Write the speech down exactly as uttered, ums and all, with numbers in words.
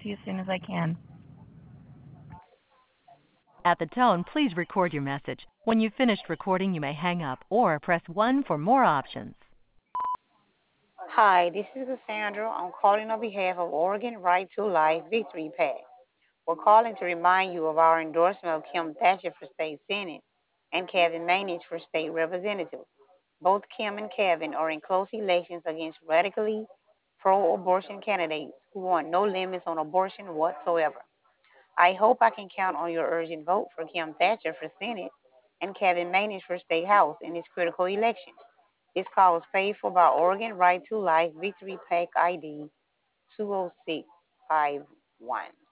to you as soon as I can. At the tone, please record your message. When you've finished recording, you may hang up or press one for more options. Hi, this is Cassandra. I'm calling on behalf of Oregon Right to Life Victory PAC. We're calling to remind you of our endorsement of Kim Thatcher for state senate and Kevin Manich for state representative. Both Kim and Kevin are in close elections against radically pro-abortion candidates who want no limits on abortion whatsoever. I hope I can count on your urgent vote for Kim Thatcher for Senate and Kevin Manich for State House in this critical election. This call is paid for by Oregon Right to Life Victory PAC I D two oh six five one.